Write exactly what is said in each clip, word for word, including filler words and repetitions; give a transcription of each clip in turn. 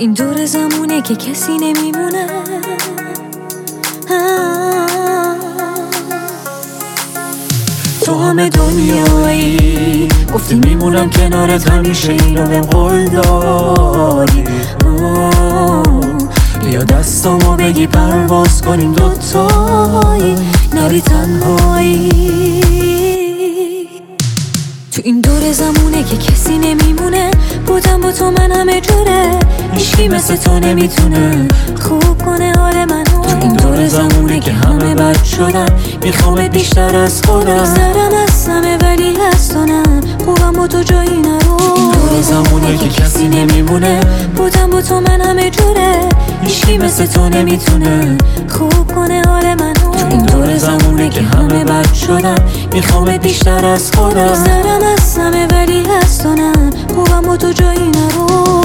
این دور زمونه که کسی نمیمونه. تو همه دنیایی گفتی میمونم کنارت همیشه، اینو بهم قول دادی. بیا دستامو بگی پرواز کنیم دوتایی، نری تنهایی. تو این دور زمونه که کسی نمیمونه، بودم با تو من همه جوره، هیچکی مثل تو نمیتونه خوب کنه حال منو. تو این دور زمونه که همه بد شدن، میخوامت بیشتر از خودم. سرم از همه ولی از تو نه، خوبم با تو جایی نرو. تو این دور زمونه که کسی نمیمونه، بودم با تو من همه جوره، هیچکی مثل تو نمیتونه خوب کنه حال منو. تو این دور زمونه که همه بد شدن، میخوامت بیشتر از خودم. سرم از همه ولی از تو نه، خوبم با تو جایی نرو،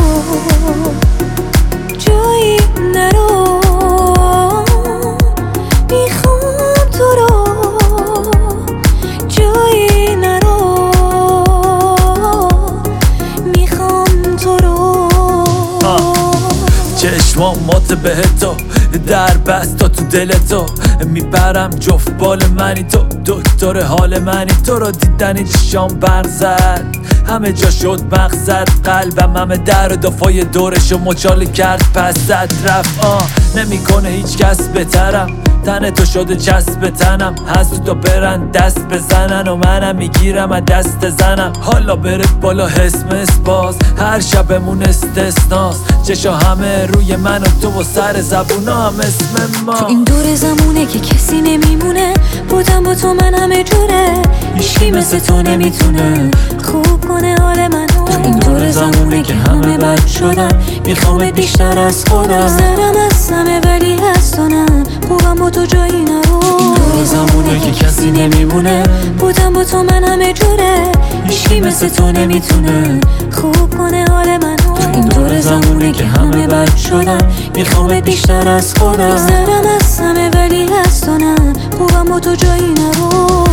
جایی نرو. میخوام تو رو، جایی نرو. میخوام تو رو. چشمامات بهتو در بستا تو دل تو، میپرم جفت بال منی تو، دکتر حال منی. تو رو دیدنی چشام برق زد، همه جا شد مقصد. قلبم همه در و دفای دورشو مچاله کرد، پس زد رفت. آه نمیکنه هیچ کس بهترم، تن تو شده چسب تنم. هست تو برن دست بزنن و منم میگیرم از دست زنم. حالا بره بالا حس مس باز، هر شبمون استثناست. چشا همه روی من و تو و سر زبونا هم اسم ما. تو این دور زمونه که کسی نمیمونه، بودم با تو من همه جوره، هیچکی مثل تو نمیتونه خوب کنه حال منو. تو این دور زمونه که همه بد شدن، میخوامت بیشتر از خودم. سرم از همه ولی از تو نه، خوبم با تو جایی نرو. این دور زمونه که کسی نمیمونه، بودم با تو من همه جوره، هیچکی مثل تو نمیتونه خوب کنه حال منو. تو این دور زمونه که همه بد شدن، میخوامت بیشتر از خودم. سرم از همه ولی از تو نه، خوبم با تو جایی نرو.